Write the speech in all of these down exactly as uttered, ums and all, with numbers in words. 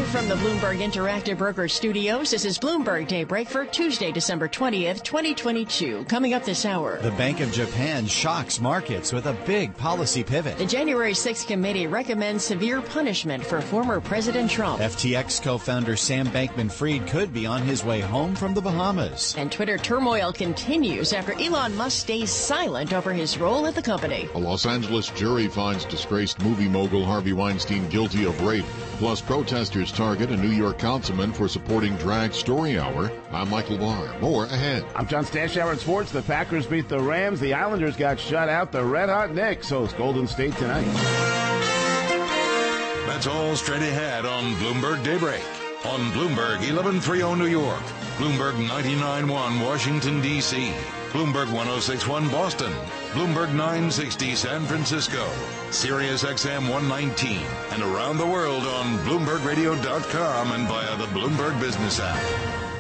Live from the Bloomberg Interactive Broker Studios, this is Bloomberg Daybreak for Tuesday, December twentieth, twenty twenty-two. Coming up this hour, the Bank of Japan shocks markets with a big policy pivot. The January sixth committee recommends severe punishment for former President Trump. F T X co-founder Sam Bankman-Fried could be on his way home from the Bahamas. And Twitter turmoil continues after Elon Musk stays silent over his role at the company. A Los Angeles jury finds disgraced movie mogul Harvey Weinstein guilty of rape. Plus, protesters target a New York councilman for supporting Drag Story Hour. I'm Michael Barr. More ahead. I'm John Stashower in sports. The Packers beat the Rams. The Islanders got shut out. The Red Hot Knicks host Golden State tonight. That's all straight ahead on Bloomberg Daybreak. On Bloomberg eleven thirty New York, Bloomberg ninety-nine point one Washington, D C, Bloomberg one oh six point one Boston, Bloomberg nine sixty San Francisco, Sirius X M one nineteen, and around the world on Bloomberg Radio dot com and via the Bloomberg Business app.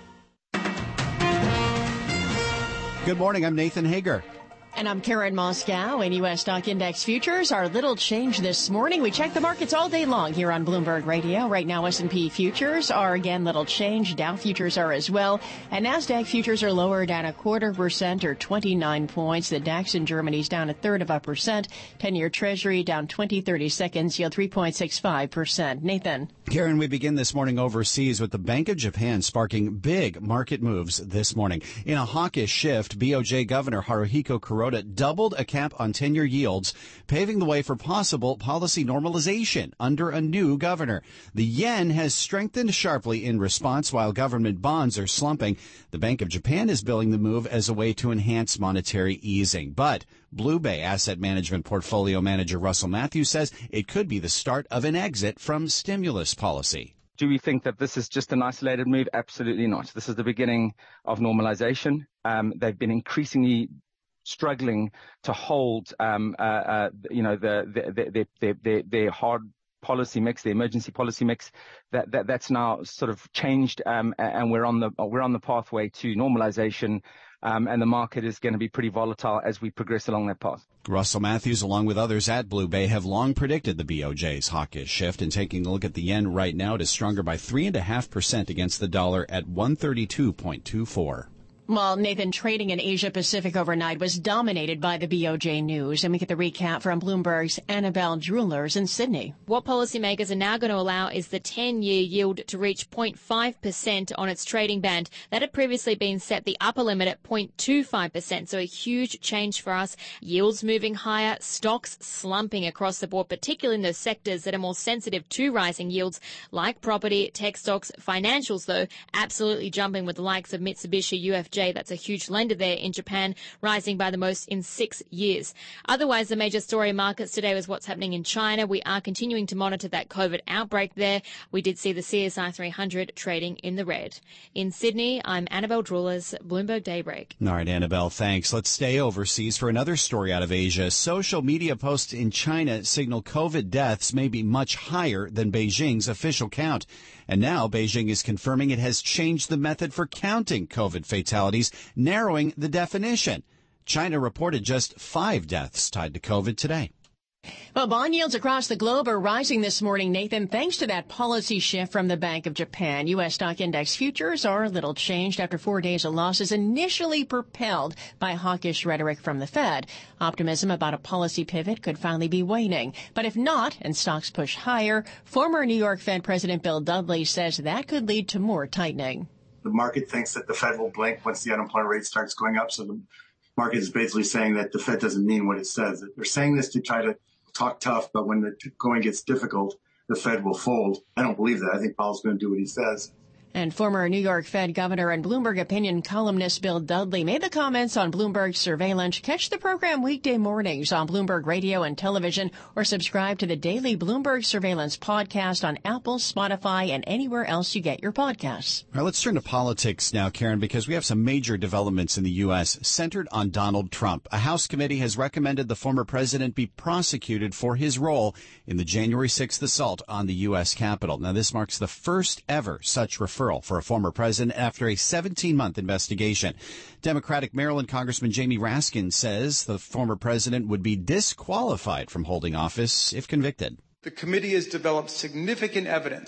Good morning, I'm Nathan Hager. And I'm Karen Moscow. And U S stock index futures are little change this morning. We check the markets all day long here on Bloomberg Radio. Right now, S and P futures are again little change. Dow futures are as well. And NASDAQ futures are lower, down a quarter percent or twenty-nine points. The DAX in Germany is down a third of a percent. ten-year Treasury down twenty, thirty seconds, yield three point six five percent. Nathan. Karen, we begin this morning overseas with the Bank of Japan sparking big market moves this morning. In a hawkish shift, B O J Governor Haruhiko Kuroda doubled a cap on ten-year yields, paving the way for possible policy normalization under a new governor. The yen has strengthened sharply in response while government bonds are slumping. The Bank of Japan is billing the move as a way to enhance monetary easing. But Blue Bay Asset Management Portfolio Manager Russell Matthews says it could be the start of an exit from stimulus policy. Do we think that this is just an isolated move? Absolutely not. This is the beginning of normalization. Um, they've been increasingly struggling to hold, um, uh, uh, you know, the, the, the, the, the, their hard policy mix, the emergency policy mix. That, that that's now sort of changed, um, and we're on the we're on the pathway to normalization. Um, and the market is going to be pretty volatile as we progress along that path. Russell Matthews, along with others at Blue Bay, have long predicted the B O J's hawkish shift. And taking a look at the yen right now, it is stronger by three and a half percent against the dollar at one thirty-two point two four. Well, Nathan, trading in Asia Pacific overnight was dominated by the B O J news. And we get the recap from Bloomberg's Annabelle Jewelers in Sydney. What policymakers are now going to allow is the ten-year yield to reach zero point five percent on its trading band. That had previously been set the upper limit at zero point two five percent. So a huge change for us. Yields moving higher, stocks slumping across the board, particularly in those sectors that are more sensitive to rising yields, like property, tech stocks. Financials, though, absolutely jumping with the likes of Mitsubishi, U F J. That's a huge lender there in Japan, rising by the most in six years. Otherwise, the major story in markets today was what's happening in China. We are continuing to monitor that COVID outbreak there. We did see the C S I three hundred trading in the red. In Sydney, I'm Annabelle Drewlers, Bloomberg Daybreak. All right, Annabelle, thanks. Let's stay overseas for another story out of Asia. Social media posts in China signal COVID deaths may be much higher than Beijing's official count. And now Beijing is confirming it has changed the method for counting COVID fatalities, narrowing the definition. China reported just five deaths tied to COVID today. Well, bond yields across the globe are rising this morning, Nathan, thanks to that policy shift from the Bank of Japan. U S stock index futures are a little changed after four days of losses initially propelled by hawkish rhetoric from the Fed. Optimism about a policy pivot could finally be waning. But if not, and stocks push higher, former New York Fed President Bill Dudley says that could lead to more tightening. The market thinks that the Fed will blink once the unemployment rate starts going up. So the market is basically saying that the Fed doesn't mean what it says. They're saying this to try to talk tough, but when the going gets difficult, the Fed will fold. I don't believe that. I think Powell's going to do what he says. And former New York Fed Governor and Bloomberg opinion columnist Bill Dudley made the comments on Bloomberg Surveillance. Catch the program weekday mornings on Bloomberg Radio and television, or subscribe to the daily Bloomberg Surveillance podcast on Apple, Spotify, and anywhere else you get your podcasts. All right, let's turn to politics now, Karen, because we have some major developments in the U S centered on Donald Trump. A House committee has recommended the former president be prosecuted for his role in the January sixth assault on the U S Capitol. Now, this marks the first ever such referral for a former president after a seventeen-month investigation. Democratic Maryland Congressman Jamie Raskin says the former president would be disqualified from holding office if convicted. The committee has developed significant evidence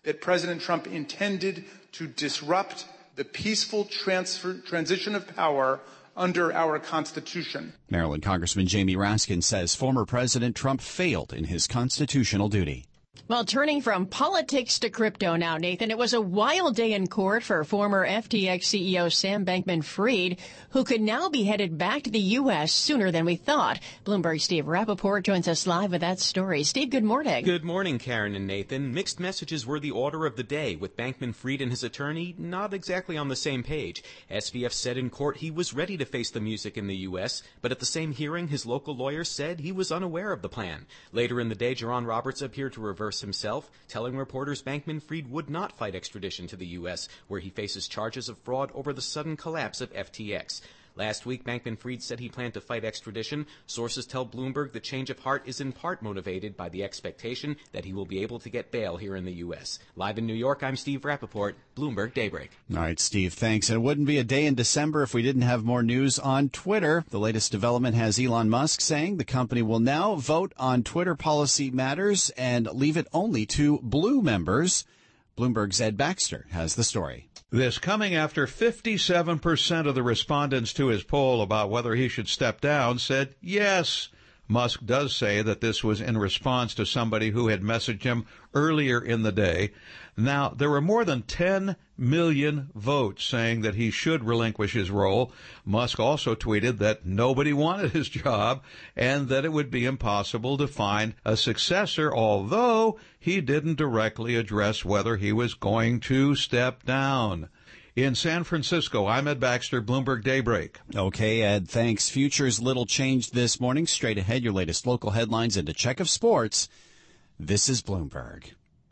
that President Trump intended to disrupt the peaceful transfer, transition of power under our Constitution. Maryland Congressman Jamie Raskin says former President Trump failed in his constitutional duty. Well, turning from politics to crypto now, Nathan, it was a wild day in court for former F T X C E O Sam Bankman-Fried, who could now be headed back to the U S sooner than we thought. Bloomberg's Steve Rappaport joins us live with that story. Steve, good morning. Good morning, Karen and Nathan. Mixed messages were the order of the day, with Bankman-Fried and his attorney not exactly on the same page. S B F said in court he was ready to face the music in the U S, but at the same hearing, his local lawyer said he was unaware of the plan. Later in the day, Jerron Roberts appeared to reverse himself, telling reporters Bankman-Fried would not fight extradition to the U S, where he faces charges of fraud over the sudden collapse of F T X. Last week, Bankman-Fried said he planned to fight extradition. Sources tell Bloomberg the change of heart is in part motivated by the expectation that he will be able to get bail here in the U S. Live in New York, I'm Steve Rappaport, Bloomberg Daybreak. All right, Steve, thanks. And it wouldn't be a day in December if we didn't have more news on Twitter. The latest development has Elon Musk saying the company will now vote on Twitter policy matters and leave it only to Blue members. Bloomberg's Ed Baxter has the story. This coming after fifty-seven percent of the respondents to his poll about whether he should step down said yes. Musk does say that this was in response to somebody who had messaged him earlier in the day. Now, there were more than ten million votes saying that he should relinquish his role. Musk also tweeted that nobody wanted his job and that it would be impossible to find a successor, although he didn't directly address whether he was going to step down. In San Francisco, I'm Ed Baxter, Bloomberg Daybreak. Okay, Ed, thanks. Futures little changed this morning. Straight ahead, your latest local headlines and a check of sports. This is Bloomberg.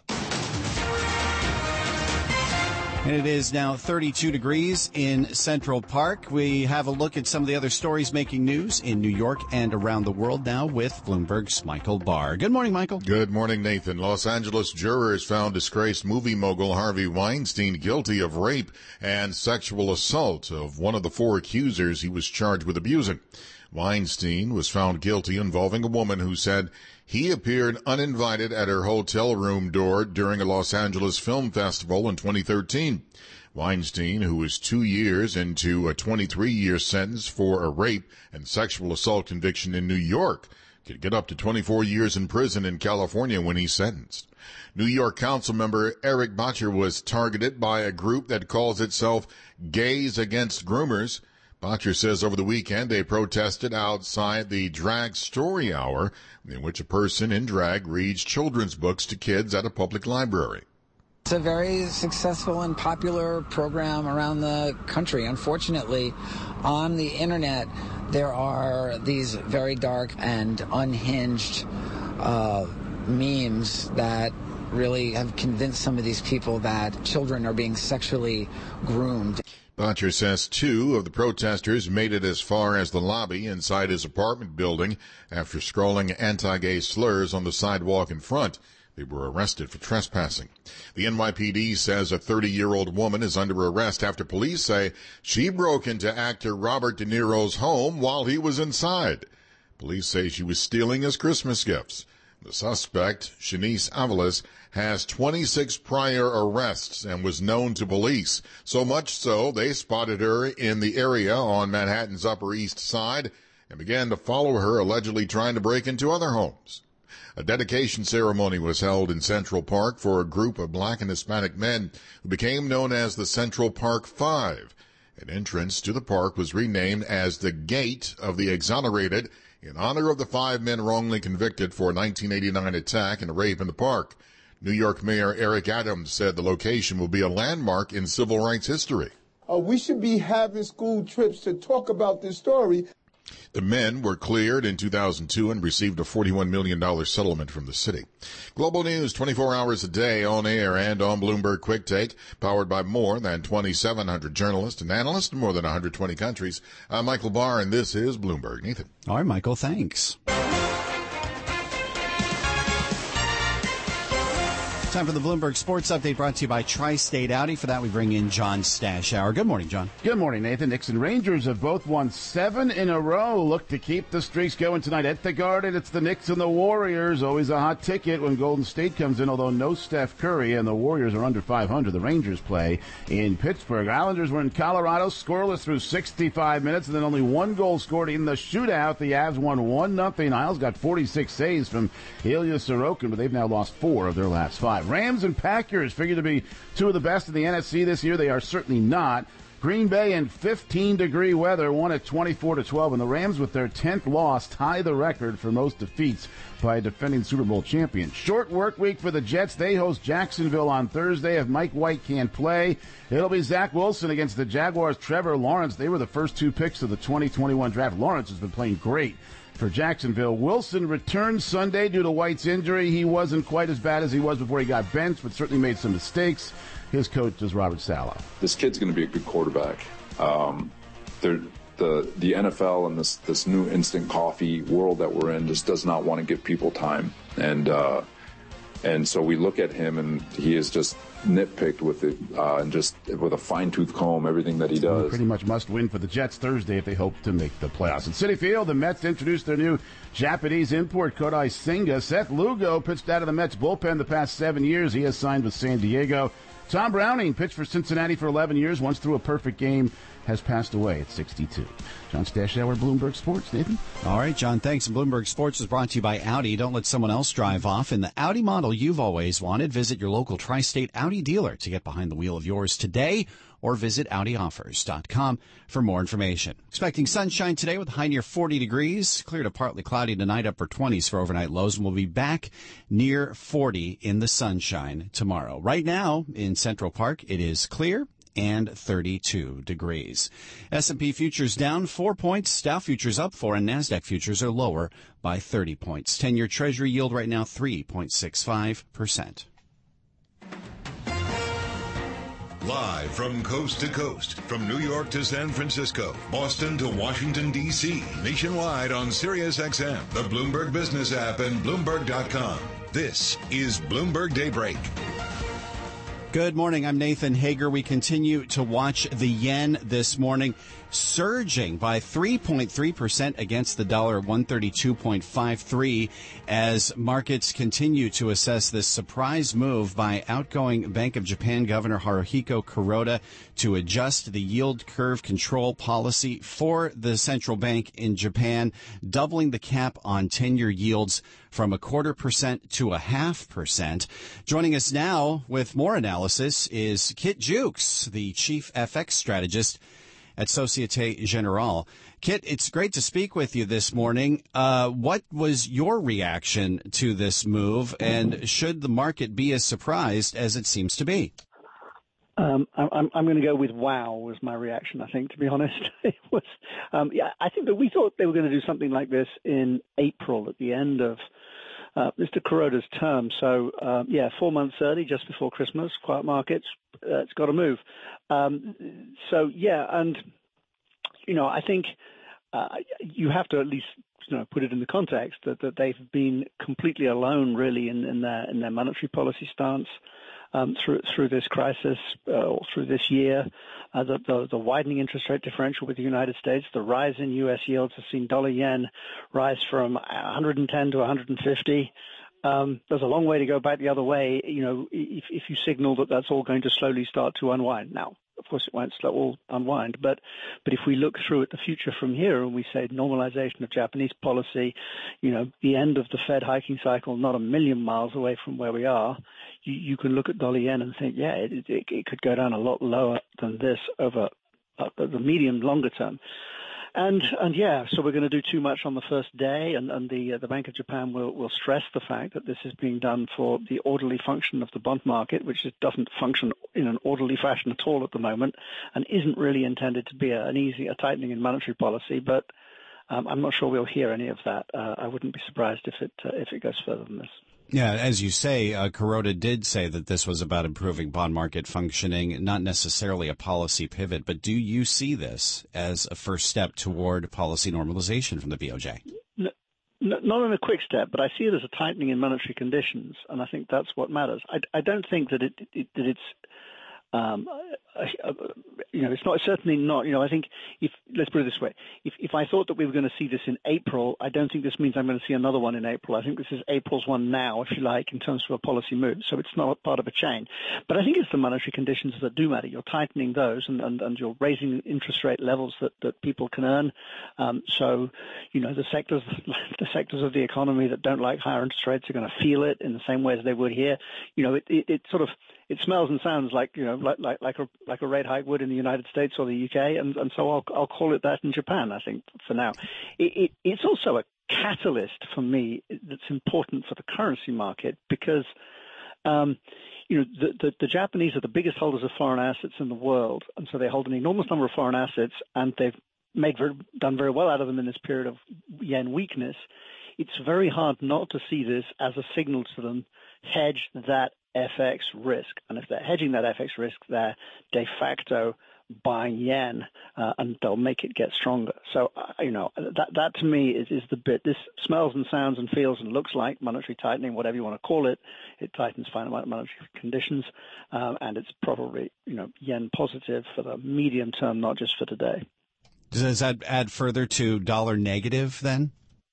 And it is now thirty-two degrees in Central Park. We have a look at some of the other stories making news in New York and around the world now with Bloomberg's Michael Barr. Good morning, Michael. Good morning, Nathan. Los Angeles jurors found disgraced movie mogul Harvey Weinstein guilty of rape and sexual assault of one of the four accusers he was charged with abusing. Weinstein was found guilty involving a woman who said he appeared uninvited at her hotel room door during a Los Angeles film festival in twenty thirteen. Weinstein, who was two years into a twenty-three-year sentence for a rape and sexual assault conviction in New York, could get up to twenty-four years in prison in California when he's sentenced. New York Council member Eric Botcher was targeted by a group that calls itself Gays Against Groomers. Botcher says over the weekend they protested outside the Drag Story Hour, in which a person in drag reads children's books to kids at a public library. It's a very successful and popular program around the country. Unfortunately, on the internet, there are these very dark and unhinged uh, memes that really have convinced some of these people that children are being sexually groomed. Botcher says two of the protesters made it as far as the lobby inside his apartment building after scrawling anti-gay slurs on the sidewalk in front. They were arrested for trespassing. The N Y P D says a thirty-year-old woman is under arrest after police say she broke into actor Robert De Niro's home while he was inside. Police say she was stealing his Christmas gifts. The suspect, Shanice Avalos, has twenty-six prior arrests and was known to police. So much so, they spotted her in the area on Manhattan's Upper East Side and began to follow her, allegedly trying to break into other homes. A dedication ceremony was held in Central Park for a group of black and Hispanic men who became known as the Central Park Five. An entrance to the park was renamed as the Gate of the Exonerated in honor of the five men wrongly convicted for a nineteen eighty-nine attack and a rape in the park. New York Mayor Eric Adams said the location will be a landmark in civil rights history. Uh, we should be having school trips to talk about this story. The men were cleared in two thousand two and received a forty-one million dollars settlement from the city. Global news twenty-four hours a day on air and on Bloomberg Quick Take, powered by more than twenty-seven hundred journalists and analysts in more than one hundred twenty countries. I'm Michael Barr, and this is Bloomberg. Nathan. All right, Michael, thanks. Time for the Bloomberg Sports Update brought to you by Tri-State Audi. For that, we bring in John Stashower. Good morning, John. Good morning, Nathan. Knicks and Rangers have both won seven in a row. Look to keep the streaks going tonight at the Garden. It's the Knicks and the Warriors. Always a hot ticket when Golden State comes in, although no Steph Curry, and the Warriors are under five hundred. The Rangers play in Pittsburgh. Islanders were in Colorado, scoreless through sixty-five minutes, and then only one goal scored in the shootout. The Avs won one nothing. Isles got forty-six saves from Ilya Sorokin, but they've now lost four of their last five. Rams and Packers figured to be two of the best in the N F C this year. They are certainly not. Green Bay in fifteen-degree weather won at twenty-four to twelve, and the Rams, with their tenth loss, tie the record for most defeats by a defending Super Bowl champion. Short work week for the Jets. They host Jacksonville on Thursday. If Mike White can't play, it'll be Zach Wilson against the Jaguars' Trevor Lawrence. They were the first two picks of the twenty twenty-one draft. Lawrence has been playing great for Jacksonville. Wilson returns Sunday due to White's injury. He wasn't quite as bad as he was before he got benched, but certainly made some mistakes. His coach is Robert Saleh. This kid's going to be a good quarterback. Um, the the N F L and this this new instant coffee world that we're in just does not want to give people time, and uh, and so we look at him, and he is just nitpicked with it, uh, and just with a fine-tooth comb, everything that he does. Pretty much must win for the Jets Thursday if they hope to make the playoffs. At Citi Field, the Mets introduced their new Japanese import, Kodai Senga. Seth Lugo pitched out of the Mets bullpen the past seven years. He has signed with San Diego. Tom Browning pitched for Cincinnati for eleven years, once threw a perfect game, has passed away at sixty-two. John Stashower, Bloomberg Sports. Nathan? All right, John, thanks. And Bloomberg Sports is brought to you by Audi. Don't let someone else drive off in the Audi model you've always wanted. Visit your local Tri-State Audi dealer to get behind the wheel of yours today, or visit Audi Offers dot com for more information. Expecting sunshine today with a high near forty degrees. Clear to partly cloudy tonight, upper twenties for overnight lows, and we'll be back near forty in the sunshine tomorrow. Right now in Central Park, it is clear and thirty-two degrees. S and P futures down four points, Dow futures up four, and NASDAQ futures are lower by thirty points. ten-year Treasury yield right now three point six five percent. Live from coast to coast, from New York to San Francisco, Boston to Washington, D C, nationwide on Sirius X M, the Bloomberg Business app, and Bloomberg dot com. This is Bloomberg Daybreak. Good morning. I'm Nathan Hager. We continue to watch the yen this morning, surging by three point three percent against the dollar at one thirty-two point five three as markets continue to assess this surprise move by outgoing Bank of Japan Governor Haruhiko Kuroda to adjust the yield curve control policy for the central bank in Japan, doubling the cap on ten-year yields from a quarter percent to a half percent. Joining us now with more analysis is Kit Jukes, the chief F X strategist at Societe Generale. Kit, it's great to speak with you this morning. Uh, what was your reaction to this move, and should the market be as surprised as it seems to be? Um, I'm, I'm going to go with wow was my reaction, I think, to be honest. It was, um, yeah, I think that we thought they were going to do something like this in April at the end of uh, Mister Kuroda's term. So, uh, yeah, four months early, just before Christmas, quiet markets, uh, it's got to move. Um, so, yeah, and, you know, I think uh, you have to at least, you know, put it in the context that, that they've been completely alone, really, in, in their in their monetary policy stance. Um, through through this crisis, uh, or through this year, uh, the, the the widening interest rate differential with the United States, the rise in U S yields has seen dollar yen rise from one hundred ten to one hundred fifty. Um, there's a long way to go back the other way. You know, if if you signal that that's all going to slowly start to unwind. Now, of course, it won't all unwind, but but if we look through at the future from here and we say normalization of Japanese policy, you know, the end of the Fed hiking cycle, not a million miles away from where we are, you, you can look at dollar yen and think, yeah, it, it, it could go down a lot lower than this over uh, the medium longer term. And and yeah, so we're going to do too much on the first day, and, and the uh, the Bank of Japan will, will stress the fact that this is being done for the orderly function of the bond market, which is, doesn't function in an orderly fashion at all at the moment, and isn't really intended to be a, an easy a tightening in monetary policy. But um, I'm not sure we'll hear any of that. Uh, I wouldn't be surprised if it uh, if it goes further than this. Yeah, as you say, uh, Kuroda did say that this was about improving bond market functioning, not necessarily a policy pivot. But do you see this as a first step toward policy normalization from the B O J? No, not in a quick step, but I see it as a tightening in monetary conditions, and I think that's what matters. I, I don't think that it, it that it's um, uh, uh, you know, it's not certainly not. You know, I think if let's put it this way: if if I thought that we were going to see this in April, I don't think this means I'm going to see another one in April. I think this is April's one now, if you like, in terms of a policy move. So it's not part of a chain. But I think it's the monetary conditions that do matter. You're tightening those, and and, and you're raising interest rate levels that, that people can earn. Um, so, you know, the sectors the sectors of the economy that don't like higher interest rates are going to feel it in the same way as they would here. You know, it it, it sort of it smells and sounds like, you know, like like like a like a rate hike would in the United States or the U K, and, and so I'll I'll call it that in Japan, I think, for now. It, it, it's also a catalyst for me that's important for the currency market because, um, you know, the, the, the Japanese are the biggest holders of foreign assets in the world, and so they hold an enormous number of foreign assets, and they've made very, done very well out of them in this period of yen weakness. It's very hard not to see this as a signal to them, hedge that F X risk. And if they're hedging that F X risk, they're de facto buying yen, uh, and they'll make it get stronger. So, uh, you know, that that to me is, is the bit. This smells and sounds and feels and looks like monetary tightening, whatever you want to call it. It tightens finite monetary conditions, um, and it's probably, you know, yen positive for the medium term, not just for today. Does that add further to dollar negative then?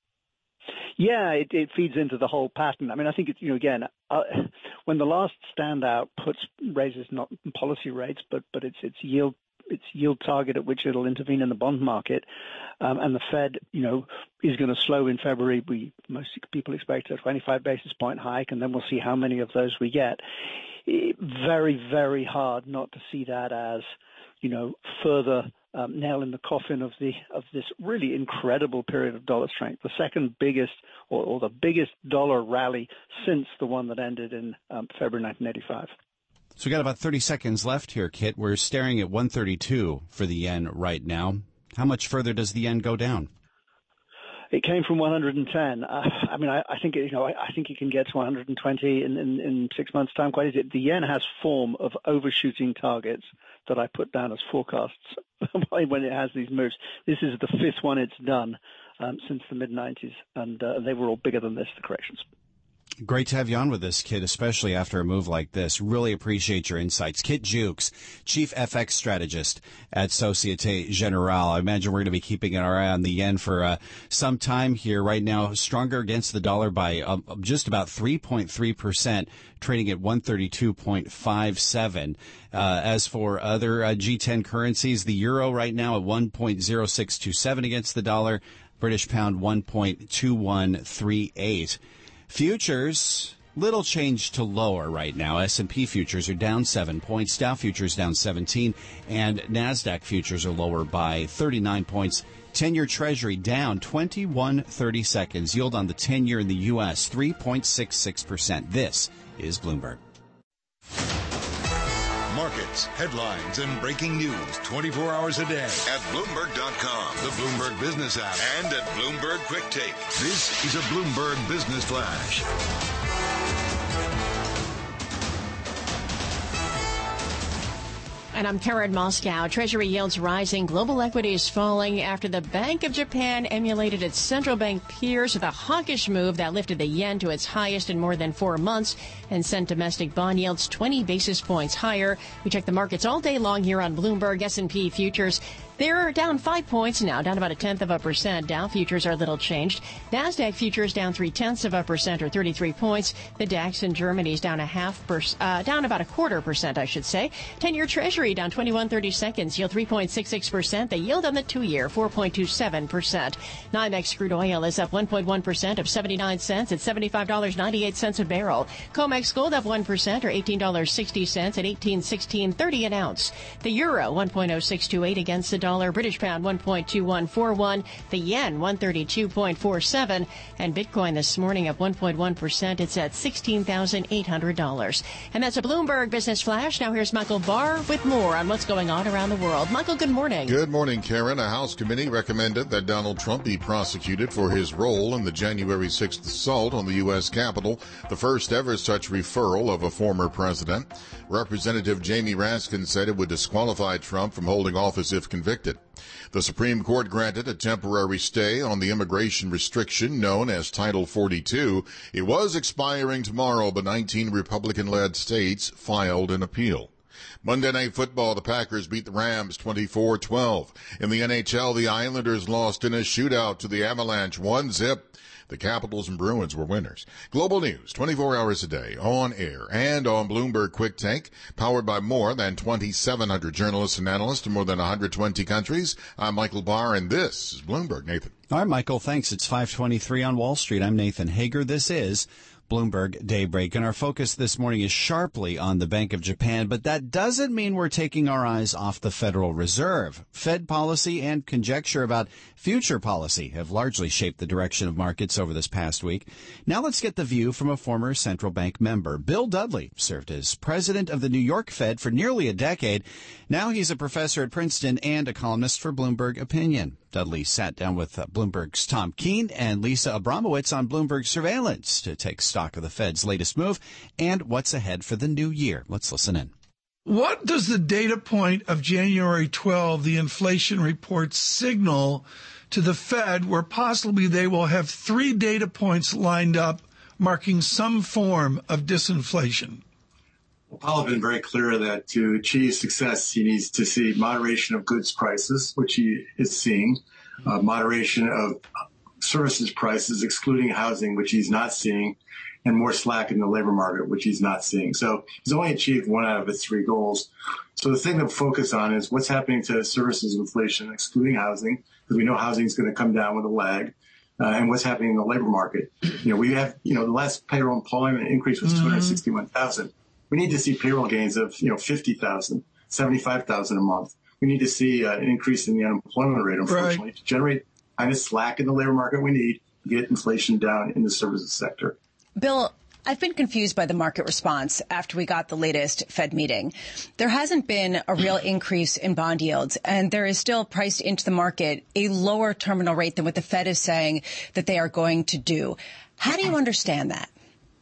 Yeah, it, it feeds into the whole pattern. I mean, I think it's, you know, again, uh, when the last standout puts raises not policy rates, but but it's it's yield its yield target at which it'll intervene in the bond market, um, and the Fed, you know, is going to slow in February. We most people expect a twenty-five basis point hike, and then we'll see how many of those we get. It, very, very hard not to see that as, you know, further Um, nail in the coffin of the of this really incredible period of dollar strength, the second biggest or, or the biggest dollar rally since the one that ended in um, February nineteen eighty-five. So we got about thirty seconds left here, Kit. We're staring at one thirty-two for the yen right now. How much further does the yen go down? It came from one hundred ten. Uh, I mean, I, I think you know, I, I think it can get to one hundred twenty in, in, in six months' time. Quite easy. The yen has form of overshooting targets that I put down as forecasts when it has these moves. This is the fifth one it's done um, since the mid nineties, and uh, they were all bigger than this, the corrections. Great to have you on with us, Kit, especially after a move like this. Really appreciate your insights. Kit Jukes, Chief F X Strategist at Societe Generale. I imagine we're going to be keeping our eye on the yen for uh, some time here. Right now, stronger against the dollar by uh, just about three point three percent, trading at one thirty-two point five seven. Uh, as for other uh, G ten currencies, the euro right now at one point oh six two seven against the dollar, British pound one point two one three eight. Futures, little change to lower right now. S and P futures are down seven points, Dow futures down seventeen, and NASDAQ futures are lower by thirty-nine points. ten-year Treasury down twenty-one thirty seconds. Yield on the ten-year in the U S, three point six six percent. This is Bloomberg. Markets, headlines, and breaking news twenty-four hours a day at Bloomberg dot com, the Bloomberg Business app, and at Bloomberg Quick Take. This is a Bloomberg Business Flash. And I'm Karen Moscow. Treasury yields rising, global equities falling after the Bank of Japan emulated its central bank peers with a hawkish move that lifted the yen to its highest in more than four months and sent domestic bond yields twenty basis points higher. We check the markets all day long here on Bloomberg. S and P futures, they're down five points now, down about a tenth of a percent. Dow futures are little changed. NASDAQ futures down three tenths of a percent or thirty-three points. The DAX in Germany is down a half, per, uh, down about a quarter percent, I should say. ten-year Treasury down twenty-one thirty seconds, yield three point six six percent. The yield on the two-year, four point two seven percent. NYMEX crude oil is up one point one percent of seventy-nine cents at seventy-five dollars and ninety-eight cents a barrel. COMEX gold up one percent or eighteen dollars and sixty cents at eighteen sixteen thirty an ounce. The euro, one point oh six two eight against the dollar. British pound, one point two one four one. The yen, one thirty-two point four seven. And Bitcoin this morning up one point one percent. It's at sixteen thousand eight hundred dollars. And that's a Bloomberg Business Flash. Now here's Michael Barr with more. more on what's going on around the world. Michael, good morning. Good morning, Karen. A House committee recommended that Donald Trump be prosecuted for his role in the January sixth assault on the U S Capitol, the first ever such referral of a former president. Representative Jamie Raskin said it would disqualify Trump from holding office if convicted. The Supreme Court granted a temporary stay on the immigration restriction known as Title forty-two. It was expiring tomorrow, but nineteen Republican-led states filed an appeal. Monday Night Football, the Packers beat the Rams twenty-four twelve. In the N H L, the Islanders lost in a shootout to the Avalanche one zip. The Capitals and Bruins were winners. Global news, twenty-four hours a day, on air and on Bloomberg Quick Take, powered by more than twenty-seven hundred journalists and analysts in more than one hundred twenty countries. I'm Michael Barr, and this is Bloomberg. Nathan. All right, Michael, thanks. It's five twenty-three on Wall Street. I'm Nathan Hager. This is Bloomberg Daybreak, and our focus this morning is sharply on the Bank of Japan, but that doesn't mean we're taking our eyes off the Federal Reserve. Fed policy and conjecture about future policy have largely shaped the direction of markets over this past week. Now let's get the view from a former central bank member. Bill Dudley served as president of the New York Fed for nearly a decade. Now he's a professor at Princeton and a columnist for Bloomberg Opinion. Dudley sat down with uh, Bloomberg's Tom Keene and Lisa Abramowitz on Bloomberg Surveillance to take stock of the Fed's latest move and what's ahead for the new year. Let's listen in. What does the data point of January twelfth, the inflation report, signal to the Fed where possibly they will have three data points lined up marking some form of disinflation? Well, Powell has been very clear that to achieve success, he needs to see moderation of goods prices, which he is seeing, uh, moderation of services prices, excluding housing, which he's not seeing, and more slack in the labor market, which he's not seeing. So he's only achieved one out of his three goals. So the thing to focus on is what's happening to services inflation, excluding housing, because we know housing is going to come down with a lag, uh, and what's happening in the labor market. You know, we have, you know, the last payroll employment increase was mm-hmm. two hundred sixty-one thousand. We need to see payroll gains of, you know, fifty thousand, seventy-five thousand a month. We need to see uh, an increase in the unemployment rate, unfortunately, right, to generate kind of slack in the labor market we need to get inflation down in the services sector. Bill, I've been confused by the market response after we got the latest Fed meeting. There hasn't been a real increase in bond yields, and there is still priced into the market a lower terminal rate than what the Fed is saying that they are going to do. How do you understand that?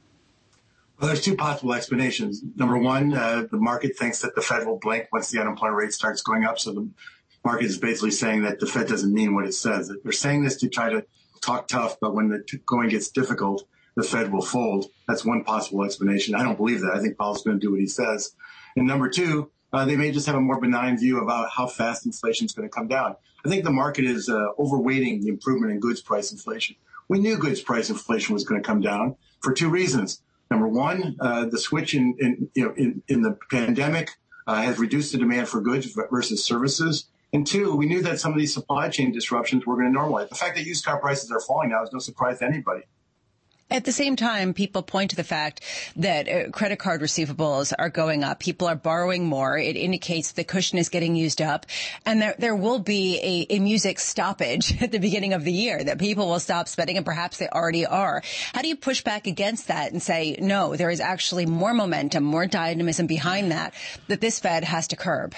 Well, there's two possible explanations. Number one, uh, the market thinks that the Fed will blink once the unemployment rate starts going up. So the market is basically saying that the Fed doesn't mean what it says. They're saying this to try to talk tough, but when the going gets difficult, the Fed will fold. That's one possible explanation. I don't believe that. I think Powell's going to do what he says. And number two, uh, they may just have a more benign view about how fast inflation is going to come down. I think the market is uh, overweighting the improvement in goods price inflation. We knew goods price inflation was going to come down for two reasons. Number one, uh, the switch in, in, you know, in, in the pandemic uh, has reduced the demand for goods versus services. And two, we knew that some of these supply chain disruptions were going to normalize. The fact that used car prices are falling now is no surprise to anybody. At the same time, people point to the fact that uh, credit card receivables are going up. People are borrowing more. It indicates the cushion is getting used up. And there, there will be a, a music stoppage at the beginning of the year, that people will stop spending, and perhaps they already are. How do you push back against that and say, no, there is actually more momentum, more dynamism behind that, that this Fed has to curb?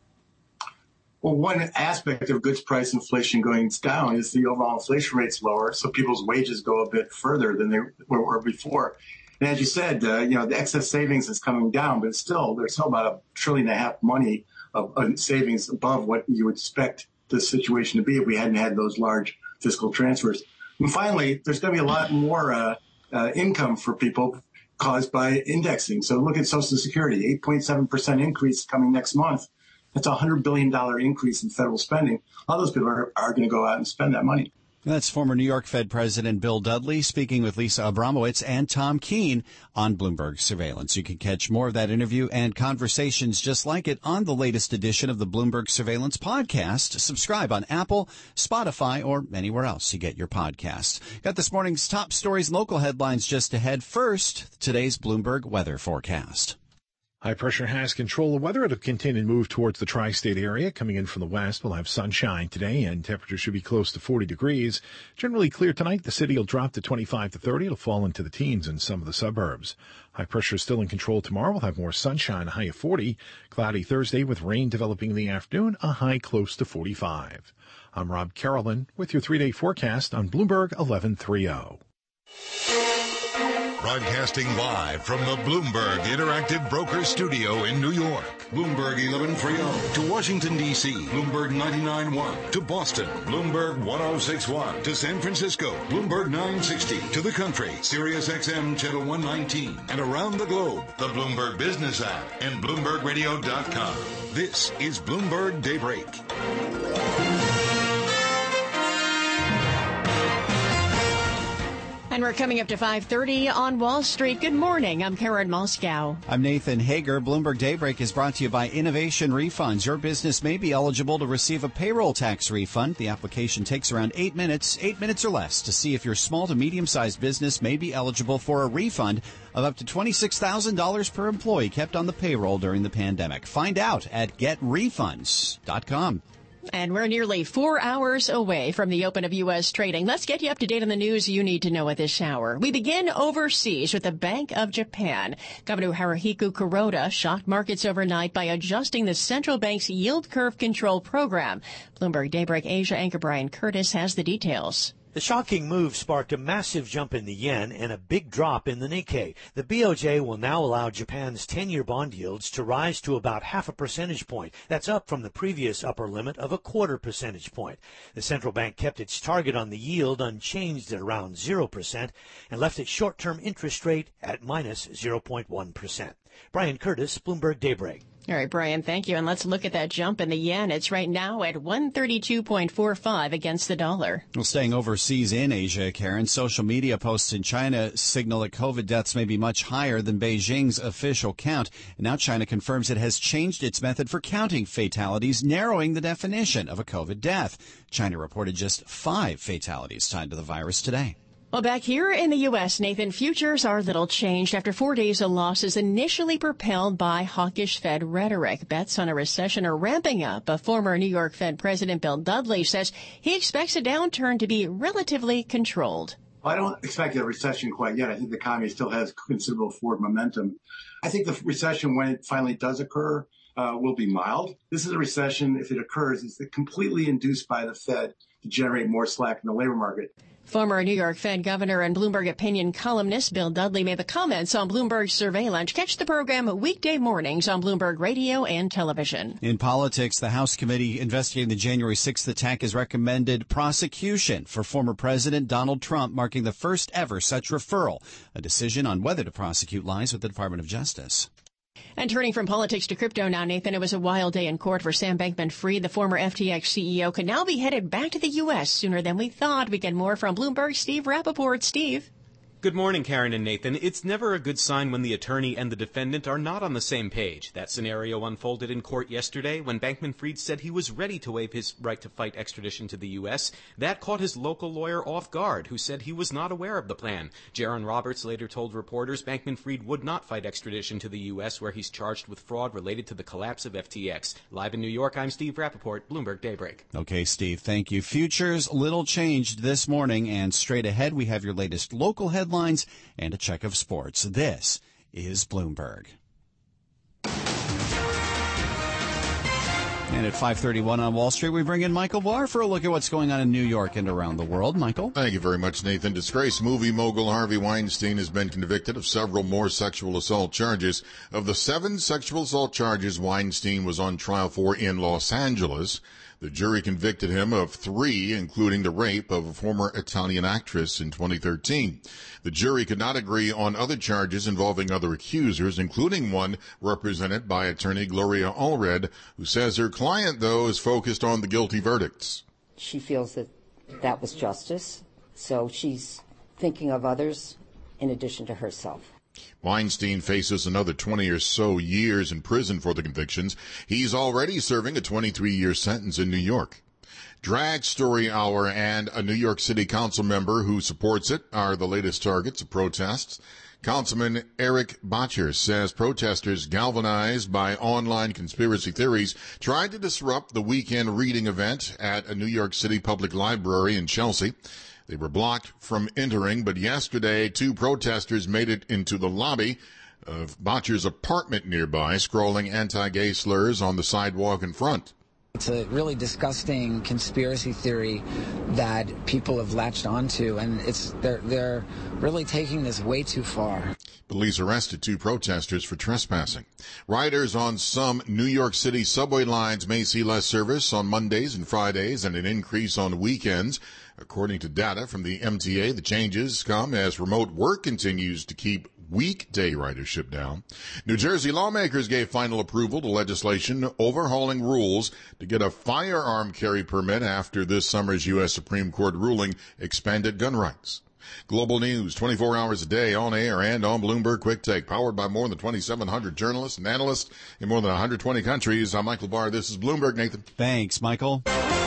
Well, one aspect of goods price inflation going down is the overall inflation rate's lower, so people's wages go a bit further than they were before. And as you said, uh, you know, the excess savings is coming down, but still, there's still about a trillion and a half money of, of savings above what you would expect the situation to be if we hadn't had those large fiscal transfers. And finally, there's going to be a lot more uh, uh, income for people caused by indexing. So look at Social Security, eight point seven percent increase coming next month. That's a one hundred billion dollars increase in federal spending. A lot of those people are, are going to go out and spend that money. That's former New York Fed President Bill Dudley speaking with Lisa Abramowitz and Tom Keene on Bloomberg Surveillance. You can catch more of that interview and conversations just like it on the latest edition of the Bloomberg Surveillance podcast. Subscribe on Apple, Spotify, or anywhere else you get your podcasts. Got this morning's top stories and local headlines just ahead. First, today's Bloomberg weather forecast. High pressure has control of weather. It'll continue to move towards the tri-state area. Coming in from the west, we'll have sunshine today, and temperatures should be close to forty degrees. Generally clear tonight. The city will drop to twenty-five to thirty. It'll fall into the teens in some of the suburbs. High pressure is still in control tomorrow. We'll have more sunshine, a high of forty. Cloudy Thursday with rain developing in the afternoon, a high close to forty-five. I'm Rob Carolyn with your three-day forecast on Bloomberg eleven thirty. Broadcasting live from the Bloomberg Interactive Broker Studio in New York. Bloomberg eleven thirty to Washington, D C. Bloomberg ninety-nine point one to Boston. Bloomberg ten sixty-one to San Francisco. Bloomberg nine sixty to the country. Sirius X M Channel one nineteen. And around the globe, the Bloomberg Business app and Bloomberg Radio dot com. This is Bloomberg Daybreak. And we're coming up to five thirty on Wall Street. Good morning. I'm Karen Moscow. I'm Nathan Hager. Bloomberg Daybreak is brought to you by Innovation Refunds. Your business may be eligible to receive a payroll tax refund. The application takes around eight minutes, eight minutes or less, to see if your small to medium-sized business may be eligible for a refund of up to twenty-six thousand dollars per employee kept on the payroll during the pandemic. Find out at get refunds dot com. And we're nearly four hours away from the open of U S trading. Let's get you up to date on the news you need to know at this hour. We begin overseas with the Bank of Japan. Governor Haruhiko Kuroda shocked markets overnight by adjusting the central bank's yield curve control program. Bloomberg Daybreak Asia anchor Brian Curtis has the details. The shocking move sparked a massive jump in the yen and a big drop in the Nikkei. The B O J will now allow Japan's ten-year bond yields to rise to about half a percentage point. That's up from the previous upper limit of a quarter percentage point. The central bank kept its target on the yield unchanged at around zero percent and left its short-term interest rate at minus zero point one percent. Brian Curtis, Bloomberg Daybreak. All right, Brian, thank you. And let's look at that jump in the yen. It's right now at one thirty-two point four five against the dollar. Well, staying overseas in Asia, Karen, social media posts in China signal that COVID deaths may be much higher than Beijing's official count. And now China confirms it has changed its method for counting fatalities, narrowing the definition of a COVID death. China reported just five fatalities tied to the virus today. Well, back here in the U S, Nathan, futures are little changed after four days of losses initially propelled by hawkish Fed rhetoric. Bets on a recession are ramping up. A former New York Fed President Bill Dudley says he expects a downturn to be relatively controlled. I don't expect a recession quite yet. I think the economy still has considerable forward momentum. I think the recession, when it finally does occur, uh, will be mild. This is a recession, if it occurs, is completely induced by the Fed to generate more slack in the labor market. Former New York Fed Governor and Bloomberg opinion columnist Bill Dudley made the comments on Bloomberg's Survey Lunch. Catch the program weekday mornings on Bloomberg Radio and television. In politics, the House committee investigating the January sixth attack has recommended prosecution for former President Donald Trump, marking the first ever such referral. A decision on whether to prosecute lies with the Department of Justice. And turning from politics to crypto now, Nathan, it was a wild day in court for Sam Bankman-Fried. The former F T X C E O could now be headed back to the U S sooner than we thought. We get more from Bloomberg's Steve Rappaport. Steve. Good morning, Karen and Nathan. It's never a good sign when the attorney and the defendant are not on the same page. That scenario unfolded in court yesterday when Bankman-Fried said he was ready to waive his right to fight extradition to the U S. That caught his local lawyer off guard, who said he was not aware of the plan. Jaron Roberts later told reporters Bankman-Fried would not fight extradition to the U S, where he's charged with fraud related to the collapse of F T X. Live in New York, I'm Steve Rappaport, Bloomberg Daybreak. Okay, Steve, thank you. Futures little changed this morning, and straight ahead we have your latest local headlines and a check of sports. This is Bloomberg. And at five thirty-one on Wall Street, we bring in Michael Barr for a look at what's going on in New York and around the world. Michael? Thank you very much, Nathan. Disgraced movie mogul Harvey Weinstein has been convicted of several more sexual assault charges. Of the seven sexual assault charges Weinstein was on trial for in Los Angeles, the jury convicted him of three, including the rape of a former Italian actress in twenty thirteen. The jury could not agree on other charges involving other accusers, including one represented by attorney Gloria Allred, who says her client, though, is focused on the guilty verdicts. She feels that that was justice, so she's thinking of others in addition to herself. Weinstein faces another twenty or so years in prison for the convictions. He's already serving a twenty-three year sentence in New York. Drag Story Hour and a New York City Council member who supports it are the latest targets of protests. Councilman Eric Botcher says protesters galvanized by online conspiracy theories tried to disrupt the weekend reading event at a New York City public library in Chelsea. They were blocked from entering, but yesterday two protesters made it into the lobby of Botcher's apartment nearby, scrolling anti-gay slurs on the sidewalk in front. It's a really disgusting conspiracy theory that people have latched onto, and it's they're they're really taking this way too far. Police arrested two protesters for trespassing. Riders on some New York City subway lines may see less service on Mondays and Fridays and an increase on weekends. According to data from the M T A, the changes come as remote work continues to keep weekday ridership down. New Jersey lawmakers gave final approval to legislation overhauling rules to get a firearm carry permit after this summer's U S Supreme Court ruling expanded gun rights. Global news, twenty-four hours a day, on air and on Bloomberg Quick Take, powered by more than twenty-seven hundred journalists and analysts in more than one hundred twenty countries. I'm Michael Barr. This is Bloomberg. Nathan. Thanks, Michael.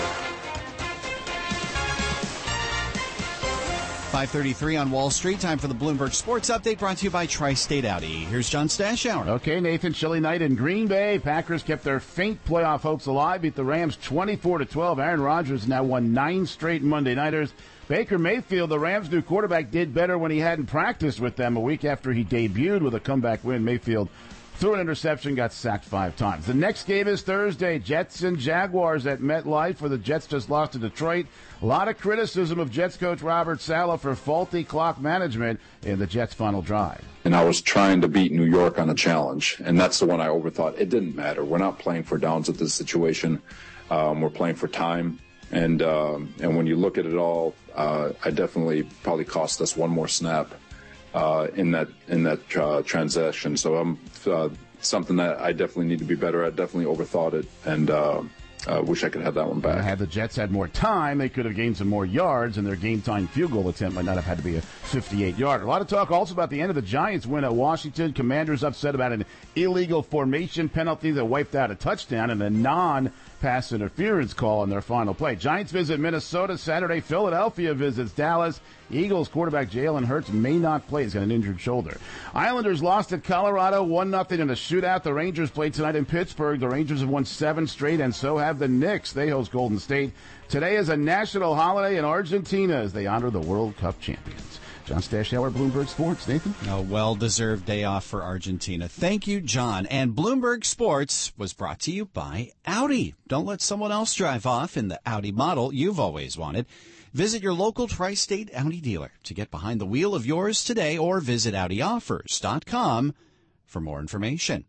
five thirty-three on Wall Street. Time for the Bloomberg Sports Update, brought to you by Tri-State Audi. Here's John Stashower. Okay, Nathan. Chilly night in Green Bay. Packers kept their faint playoff hopes alive, beat the Rams twenty-four to twelve. Aaron Rodgers now won nine straight Monday Nighters. Baker Mayfield, the Rams' new quarterback, did better when he hadn't practiced with them a week after he debuted with a comeback win. Mayfield threw an interception, got sacked five times. The next game is Thursday, Jets and Jaguars at MetLife, where the Jets just lost to Detroit. A lot of criticism of Jets coach Robert Saleh for faulty clock management in the Jets' final drive. And I was trying to beat New York on a challenge, and that's the one I overthought. It didn't matter. We're not playing for downs at this situation. Um, we're playing for time. And um, and when you look at it all, uh, I definitely probably cost us one more snap uh, in that in that uh, transaction. So I'm uh, something that I definitely need to be better at. Definitely overthought it, and uh, uh, wish I could have that one back. Had the Jets had more time, they could have gained some more yards, and their game-time field goal attempt might not have had to be a fifty-eight-yarder. A lot of talk also about the end of the Giants' win at Washington. Commanders upset about an illegal formation penalty that wiped out a touchdown and a non pass interference call in their final play. Giants visit Minnesota Saturday. Philadelphia visits Dallas. Eagles quarterback Jalen Hurts may not play. He's got an injured shoulder. Islanders lost at Colorado one nothing in a shootout. The Rangers played tonight in Pittsburgh. The Rangers have won seven straight, and so have the Knicks. They host Golden State. Today is a national holiday in Argentina as they honor the World Cup champions. John Stashower, Bloomberg Sports. Nathan? A well-deserved day off for Argentina. Thank you, John. And Bloomberg Sports was brought to you by Audi. Don't let someone else drive off in the Audi model you've always wanted. Visit your local Tri-State Audi dealer to get behind the wheel of yours today, or visit Audi Offers dot com for more information.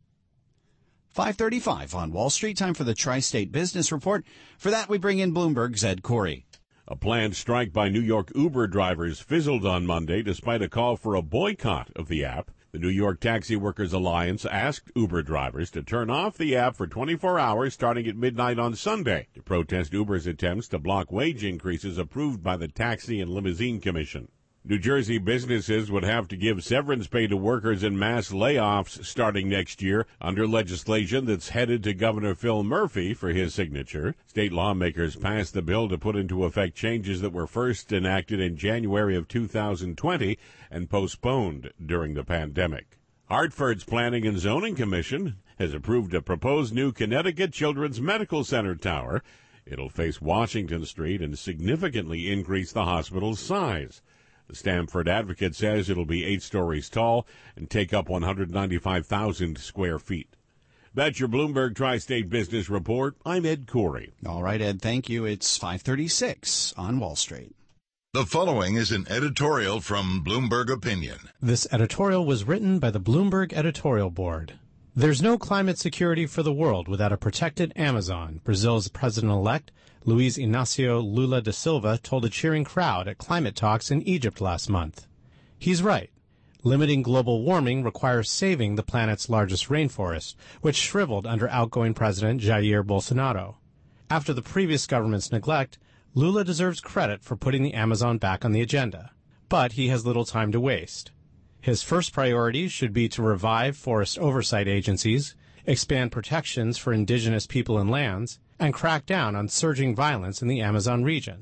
five thirty-five on Wall Street. Time for the Tri-State Business Report. For that, we bring in Bloomberg's Ed Corey. A planned strike by New York Uber drivers fizzled on Monday despite a call for a boycott of the app. The New York Taxi Workers Alliance asked Uber drivers to turn off the app for twenty-four hours starting at midnight on Sunday to protest Uber's attempts to block wage increases approved by the Taxi and Limousine Commission. New Jersey businesses would have to give severance pay to workers in mass layoffs starting next year under legislation that's headed to Governor Phil Murphy for his signature. State lawmakers passed the bill to put into effect changes that were first enacted in January of two thousand twenty and postponed during the pandemic. Hartford's Planning and Zoning Commission has approved a proposed new Connecticut Children's Medical Center tower. It'll face Washington Street and significantly increase the hospital's size. The Stamford Advocate says it'll be eight stories tall and take up one hundred ninety-five thousand square feet. That's your Bloomberg Tri-State Business Report. I'm Ed Corey. All right, Ed, thank you. It's five thirty-six on Wall Street. The following is an editorial from Bloomberg Opinion. This editorial was written by the Bloomberg Editorial Board. There's no climate security for the world without a protected Amazon, Brazil's president-elect Luiz Inácio Lula da Silva told a cheering crowd at climate talks in Egypt last month. He's right. Limiting global warming requires saving the planet's largest rainforest, which shriveled under outgoing President Jair Bolsonaro. After the previous government's neglect, Lula deserves credit for putting the Amazon back on the agenda. But he has little time to waste. His first priority should be to revive forest oversight agencies, expand protections for indigenous people and lands, and crack down on surging violence in the Amazon region.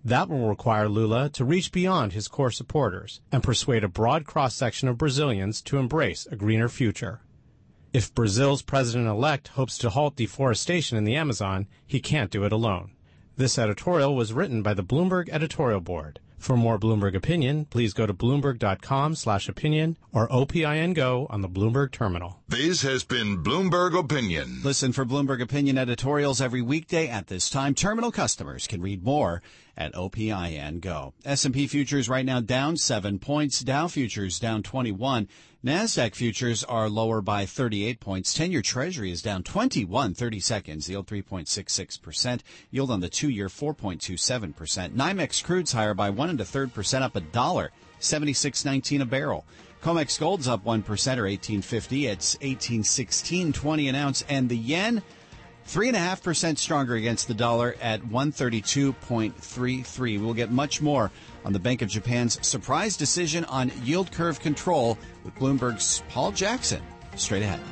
That will require Lula to reach beyond his core supporters and persuade a broad cross-section of Brazilians to embrace a greener future. If Brazil's president-elect hopes to halt deforestation in the Amazon, he can't do it alone. This editorial was written by the Bloomberg editorial board. For more Bloomberg Opinion, please go to bloomberg.com slash opinion or O P I N Go on the Bloomberg terminal. This has been Bloomberg Opinion. Listen for Bloomberg Opinion editorials every weekday at this time. Terminal customers can read more at O P I N Go. S and P futures right now down seven points. Dow futures down twenty-one. NASDAQ futures are lower by thirty-eight points. ten-year Treasury is down twenty-one thirty-seconds. Yield three point six six percent. Yield on the two-year four point two seven percent. NYMEX crude's higher by one and a third percent, up a dollar, seventy-six nineteen a barrel. COMEX gold's up one percent or eighteen fifty. It's eighteen sixteen twenty an ounce. And the yen, three and a half percent stronger against the dollar at one thirty-two point three three. We'll get much more on the Bank of Japan's surprise decision on yield curve control with Bloomberg's Paul Jackson. Straight ahead.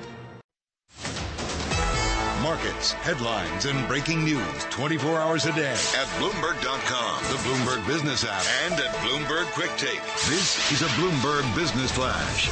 Markets, headlines, and breaking news twenty-four hours a day at Bloomberg dot com, the Bloomberg Business app, and at Bloomberg Quick Take. This is a Bloomberg Business Flash.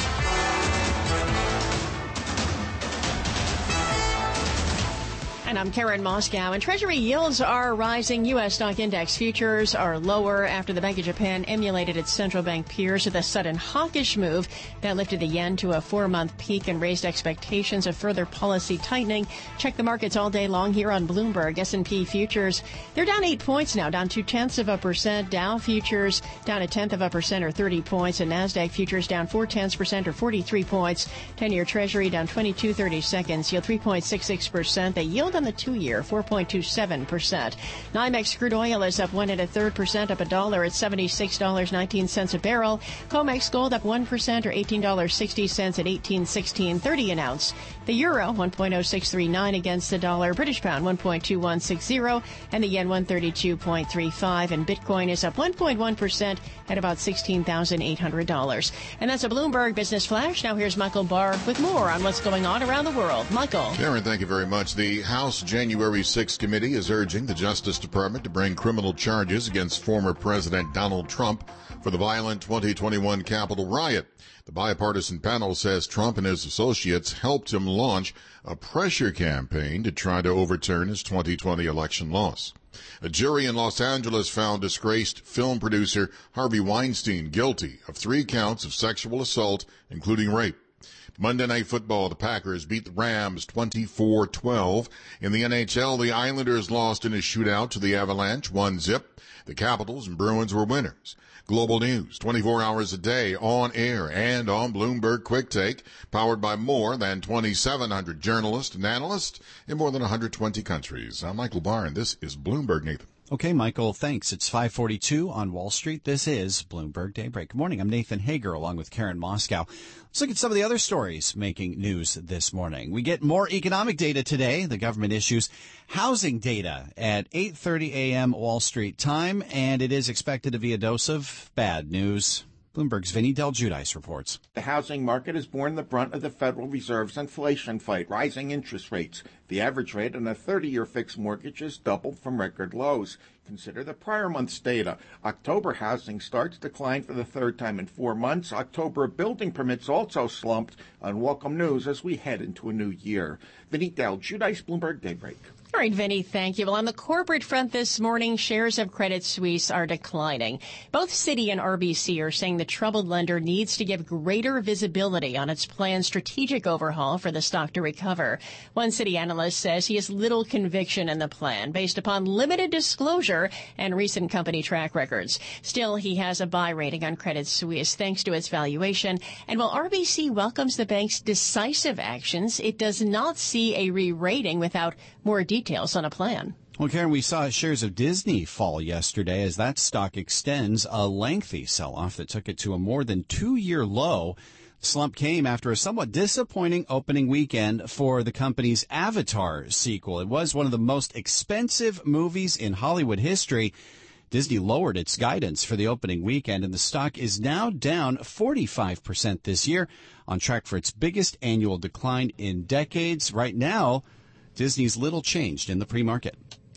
And I'm Karen Moscow. And Treasury yields are rising. U S stock index futures are lower after the Bank of Japan emulated its central bank peers with a sudden hawkish move that lifted the yen to a four-month peak and raised expectations of further policy tightening. Check the markets all day long here on Bloomberg. S and P futures, they're down eight points now, down two-tenths of a percent. Dow futures down a tenth of a percent or thirty points. And NASDAQ futures down four-tenths percent or forty-three points. ten-year Treasury down twenty-two thirty-seconds. Yield three point six six percent. The yield on the two-year, four point two seven percent. NYMEX crude oil is up one and a third percent, up a dollar at seventy-six dollars and nineteen cents a barrel. COMEX gold up one percent or eighteen dollars and sixty cents at eighteen sixteen thirty an ounce. The euro, one point oh six three nine against the dollar. British pound, one point two one six zero. And the yen, one thirty-two point three five. And Bitcoin is up one point one percent at about sixteen thousand eight hundred dollars. And that's a Bloomberg Business Flash. Now here's Michael Barr with more on what's going on around the world. Michael. Karen, thank you very much. The House January sixth committee is urging the Justice Department to bring criminal charges against former President Donald Trump for the violent twenty twenty-one Capitol riot. The bipartisan panel says Trump and his associates helped him launch a pressure campaign to try to overturn his twenty twenty election loss. A jury in Los Angeles found disgraced film producer Harvey Weinstein guilty of three counts of sexual assault, including rape. Monday Night Football, the Packers beat the Rams twenty-four twelve. In the N H L, the Islanders lost in a shootout to the Avalanche, one zip. The Capitals and Bruins were winners. Global news, twenty-four hours a day, on air and on Bloomberg Quick Take, powered by more than twenty-seven hundred journalists and analysts in more than one hundred twenty countries. I'm Michael Barr, and this is Bloomberg, Nathan. Okay, Michael, thanks. It's five forty-two on Wall Street. This is Bloomberg Daybreak. Good morning. I'm Nathan Hager along with Karen Moscow. Let's look at some of the other stories making news this morning. We get more economic data today. The government issues housing data at eight thirty a.m. Wall Street time, and it is expected to be a dose of bad news. Bloomberg's Vinny Del Giudice reports. The housing market has borne the brunt of the Federal Reserve's inflation fight, rising interest rates. The average rate on a thirty-year fixed mortgage has doubled from record lows. Consider the prior month's data. October housing starts declined for the third time in four months. October building permits also slumped. Unwelcome news as we head into a new year. Vinny Del Giudice, Bloomberg Daybreak. All right, Vinny, thank you. Well, on the corporate front this morning, shares of Credit Suisse are declining. Both Citi and R B C are saying the troubled lender needs to give greater visibility on its planned strategic overhaul for the stock to recover. One Citi analyst says he has little conviction in the plan based upon limited disclosure and recent company track records. Still, he has a buy rating on Credit Suisse thanks to its valuation. And while R B C welcomes the bank's decisive actions, it does not see a re-rating without more details on a plan. Well, Karen, we saw shares of Disney fall yesterday as that stock extends a lengthy sell-off that took it to a more than two-year low. The slump came after a somewhat disappointing opening weekend for the company's Avatar sequel. It was one of the most expensive movies in Hollywood history. Disney lowered its guidance for the opening weekend, and the stock is now down forty-five percent this year, on track for its biggest annual decline in decades. Right now, Disney's little changed in the pre-market.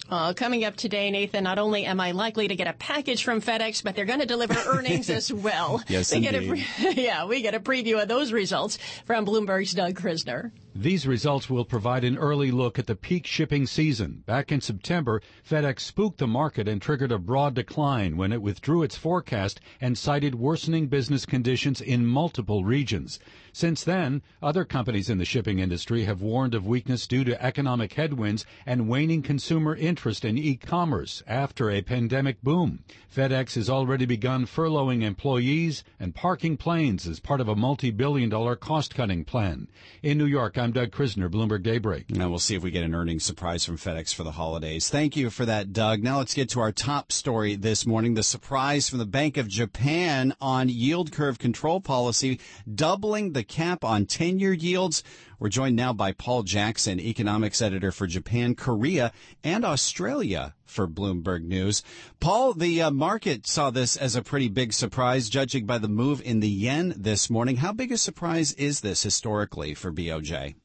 Uh, coming up today, Nathan, not only am I likely to get a package from FedEx, but they're going to deliver earnings as well. Yes, we indeed. Get a pre- yeah, we get a preview of those results from Bloomberg's Doug Krisner. These results will provide an early look at the peak shipping season. Back in September, FedEx spooked the market and triggered a broad decline when it withdrew its forecast and cited worsening business conditions in multiple regions. Since then, other companies in the shipping industry have warned of weakness due to economic headwinds and waning consumer interest in e-commerce after a pandemic boom. FedEx has already begun furloughing employees and parking planes as part of a multi-billion dollar cost-cutting plan. In New York, I'm Doug Krisner, Bloomberg Daybreak. And we'll see if we get an earnings surprise from FedEx for the holidays. Thank you for that, Doug. Now let's get to our top story this morning, the surprise from the Bank of Japan on yield curve control policy, doubling the cap on ten-year yields. We're joined now by Paul Jackson, economics editor for Japan, Korea, and Australia for Bloomberg News. Paul, the uh, market saw this as a pretty big surprise, judging by the move in the yen this morning. How big a surprise is this historically for B O J?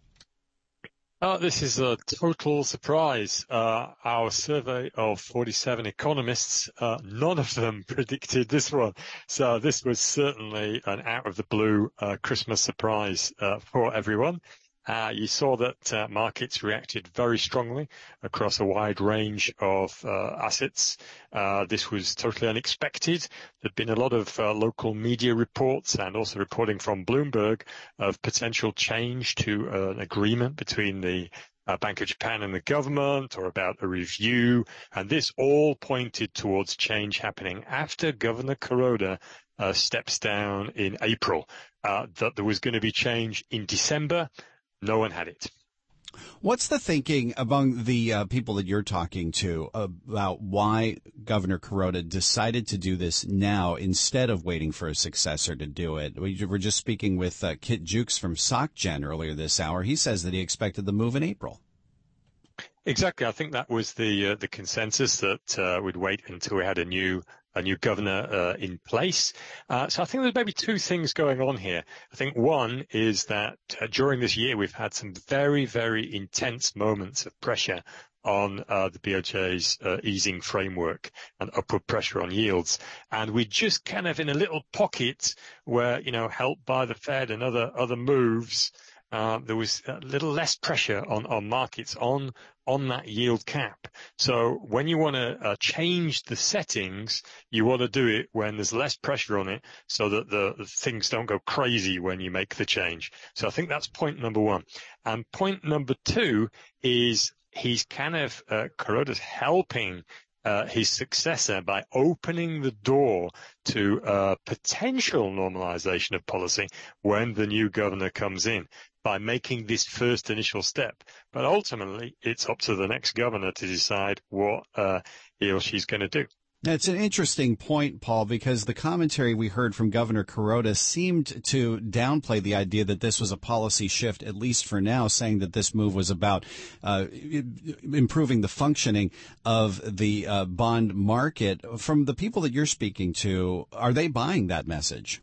Uh, this is a total surprise. Uh, our survey of forty-seven economists, uh, none of them predicted this one. So this was certainly an out-of-the-blue uh, Christmas surprise uh, for everyone. Uh, you saw that uh, markets reacted very strongly across a wide range of uh, assets. Uh, this was totally unexpected. There'd been a lot of uh, local media reports and also reporting from Bloomberg of potential change to uh, an agreement between the uh, Bank of Japan and the government, or about a review. And this all pointed towards change happening after Governor Kuroda uh, steps down in April, uh, that there was going to be change in December. No one had it. What's the thinking among the uh, people that you're talking to about why Governor Kuroda decided to do this now instead of waiting for a successor to do it? We were just speaking with uh, Kit Jukes from SocGen earlier this hour. He says that he expected the move in April. Exactly. I think that was the uh, the consensus, that uh, we'd wait until we had a new a new governor uh, in place. Uh, so I think there's maybe two things going on here. I think one is that uh, during this year we've had some very, very intense moments of pressure on uh, the B O J's uh, easing framework and upward pressure on yields. And we just kind of in a little pocket where, you know, helped by the Fed and other other moves, Uh, there was a little less pressure on, on markets on on that yield cap. So when you want to uh, change the settings, you want to do it when there's less pressure on it, so that the, the things don't go crazy when you make the change. So I think that's point number one. And point number two is he's kind of uh, Kuroda's helping Uh, his successor by opening the door to uh, potential normalization of policy when the new governor comes in, by making this first initial step. But ultimately, it's up to the next governor to decide what uh, he or she's going to do. That's an interesting point, Paul, because the commentary we heard from Governor Kuroda seemed to downplay the idea that this was a policy shift, at least for now, saying that this move was about uh, improving the functioning of the uh, bond market. From the people that you're speaking to, are they buying that message?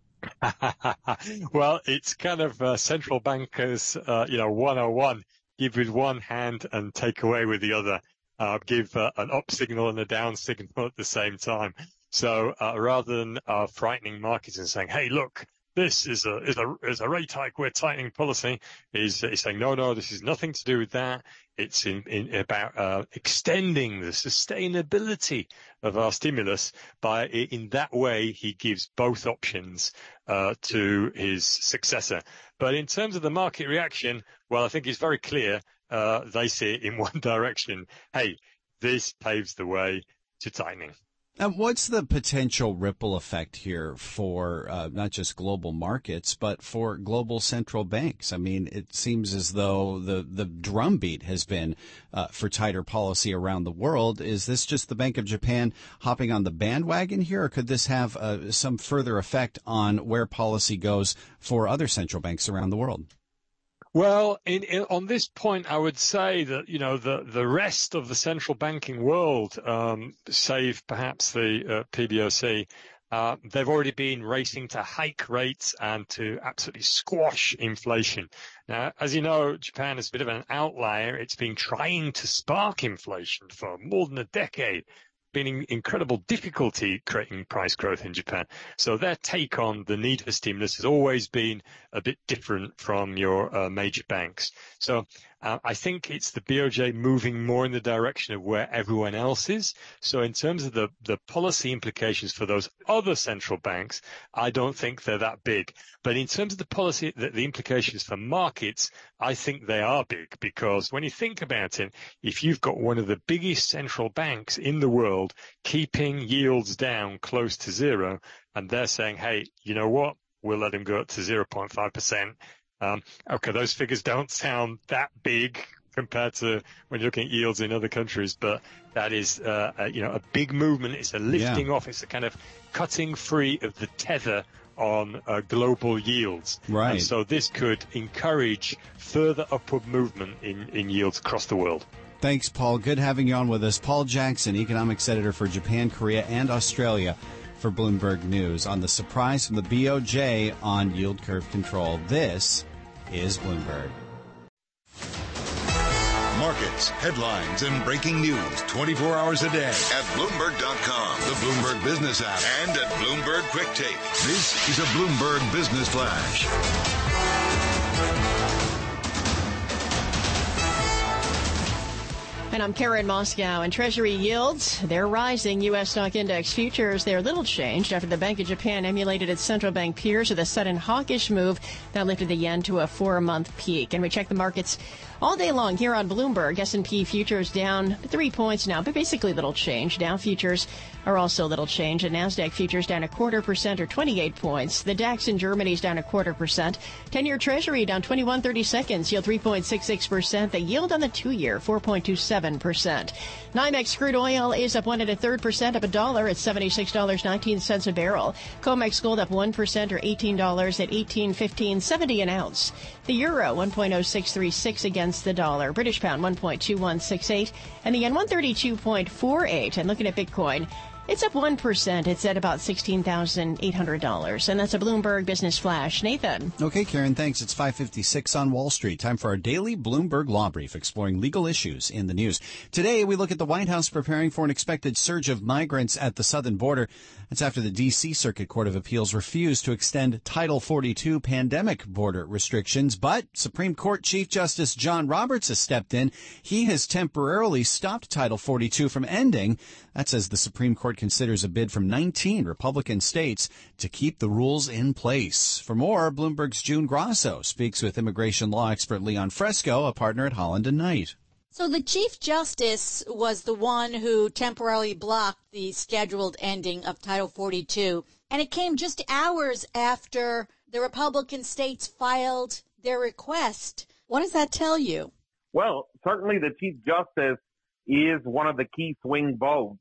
Well, it's kind of uh, central bankers, uh, you know, one oh one, give with one hand and take away with the other. Uh, give uh, an up signal and a down signal at the same time. So uh, rather than uh, frightening markets and saying, "Hey, look, this is a is a is a rate hike, we're tightening policy," is is saying, "No, no, this is nothing to do with that. It's in, in about uh, extending the sustainability of our stimulus." By in that way, he gives both options uh, to his successor. But in terms of the market reaction, well, I think it's very clear. Uh, they see it in one direction. Hey, this paves the way to tightening. And what's the potential ripple effect here for uh, not just global markets, but for global central banks? I mean, it seems as though the, the drumbeat has been uh, for tighter policy around the world. Is this just the Bank of Japan hopping on the bandwagon here, or could this have uh, some further effect on where policy goes for other central banks around the world? Well, in, in, on this point, I would say that, you know, the, the rest of the central banking world, um, save perhaps the uh, P B O C, Uh, they've already been racing to hike rates and to absolutely squash inflation. Now, as you know, Japan is a bit of an outlier. It's been trying to spark inflation for more than a decade. Been in incredible difficulty creating price growth in Japan. So their take on the need for stimulus has always been a bit different from your uh, major banks. So uh, I think it's the B O J moving more in the direction of where everyone else is. So in terms of the, the policy implications for those other central banks, I don't think they're that big. But in terms of the policy, the, the implications for markets, I think they are big, because when you think about it, if you've got one of the biggest central banks in the world keeping yields down close to zero, and they're saying, hey, you know what, we'll let them go up to zero point five percent. Um, okay, those figures don't sound that big compared to when you're looking at yields in other countries, but that is, uh, a, you know, a big movement. It's a lifting yeah. off. It's a kind of cutting free of the tether on uh, global yields. Right. And so this could encourage further upward movement in, in yields across the world. Thanks, Paul. Good having you on with us. Paul Jackson, economics editor for Japan, Korea, and Australia for Bloomberg News on the surprise from the B O J on yield curve control. This is Bloomberg. Markets, headlines, and breaking news twenty-four hours a day at Bloomberg dot com, the Bloomberg Business app, and at Bloomberg Quick Take. This is a Bloomberg Business Flash. And I'm Karen Moscow. And Treasury yields, they're rising. U S stock index futures, they're little changed after the Bank of Japan emulated its central bank peers with a sudden hawkish move that lifted the yen to a four-month peak. And we check the markets all day long here on Bloomberg. S and P futures down three points now, but basically little change. Dow futures are also little change. And NASDAQ futures down a quarter percent or twenty-eight points. The DAX in Germany is down a quarter percent. ten-year Treasury down twenty-one thirty-seconds, yield three point six six percent. The yield on the two-year, four point two seven percent. NYMEX crude oil is up one and a third percent, up a dollar at seventy-six dollars and nineteen cents a barrel. COMEX gold up one percent or eighteen dollars at eighteen fifteen seventy an ounce. The euro, one point oh six three six against the dollar. British pound, one point two one six eight. And the yen, one thirty-two point four eight. And looking at Bitcoin, it's up one percent. It's at about sixteen thousand eight hundred dollars. And that's a Bloomberg Business Flash. Nathan. Okay, Karen, thanks. It's five fifty-six on Wall Street. Time for our daily Bloomberg Law Brief, exploring legal issues in the news. Today, we look at the White House preparing for an expected surge of migrants at the southern border. That's after the D C Circuit Court of Appeals refused to extend Title forty-two pandemic border restrictions. But Supreme Court Chief Justice John Roberts has stepped in. He has temporarily stopped Title forty-two from ending. That's as the Supreme Court considers a bid from nineteen Republican states to keep the rules in place. For more, Bloomberg's June Grasso speaks with immigration law expert Leon Fresco, a partner at Holland and Knight. So the Chief Justice was the one who temporarily blocked the scheduled ending of Title forty-two, and it came just hours after the Republican states filed their request. What does that tell you? Well, certainly the Chief Justice is one of the key swing votes,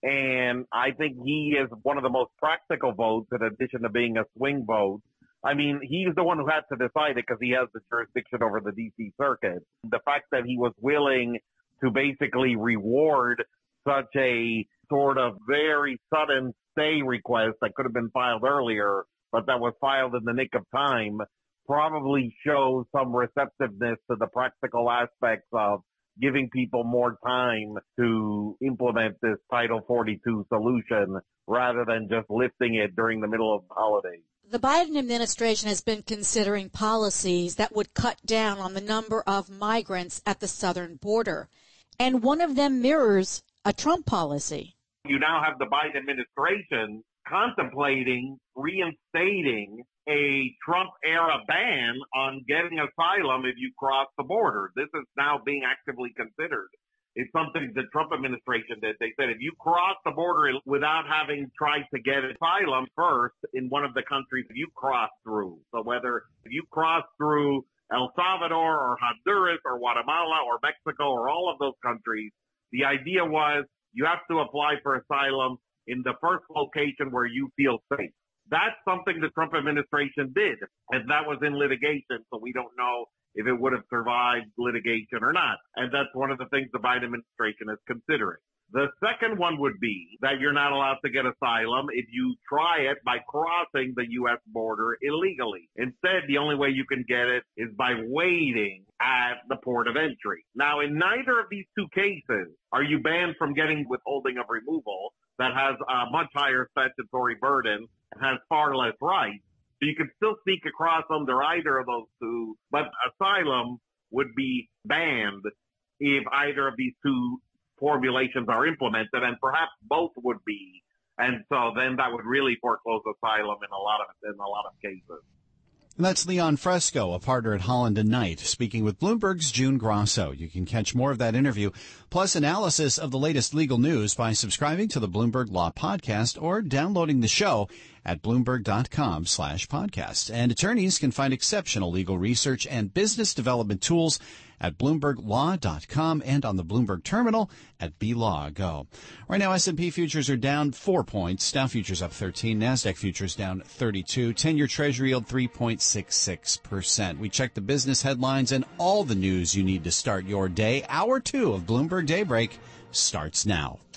and I think he is one of the most practical votes in addition to being a swing vote. I mean, he's the one who had to decide it because he has the jurisdiction over the D C Circuit. The fact that he was willing to basically reward such a sort of very sudden stay request that could have been filed earlier, but that was filed in the nick of time, probably shows some receptiveness to the practical aspects of giving people more time to implement this Title forty-two solution rather than just lifting it during the middle of the holidays. The Biden administration has been considering policies that would cut down on the number of migrants at the southern border. And one of them mirrors a Trump policy. You now have the Biden administration contemplating reinstating a Trump-era ban on getting asylum if you cross the border. This is now being actively considered. It's something the Trump administration did. They said if you cross the border without having tried to get asylum first in one of the countries you cross through, so whether if you cross through El Salvador or Honduras or Guatemala or Mexico or all of those countries, the idea was you have to apply for asylum in the first location where you feel safe. That's something the Trump administration did, and that was in litigation, so we don't know if it would have survived litigation or not. And that's one of the things the Biden administration is considering. The second one would be that you're not allowed to get asylum if you try it by crossing the U S border illegally. Instead, the only way you can get it is by waiting at the port of entry. Now, in neither of these two cases are you banned from getting withholding of removal that has a much higher statutory burden and has far less rights. So you can still seek across under either of those two, but asylum would be banned if either of these two formulations are implemented, and perhaps both would be. And so then that would really foreclose asylum in a lot of in a lot of cases. And that's Leon Fresco, a partner at Holland and Knight, speaking with Bloomberg's June Grosso. You can catch more of that interview, plus analysis of the latest legal news by subscribing to the Bloomberg Law Podcast or downloading the show at Bloomberg.com slash podcast. And attorneys can find exceptional legal research and business development tools at Bloomberg Law dot com and on the Bloomberg Terminal at B Law Go. Right now, S and P futures are down four points. Dow futures up thirteen. NASDAQ futures down thirty-two. ten-year Treasury yield three point six six percent. We check the business headlines and all the news you need to start your day. Hour two of Bloomberg Daybreak starts now.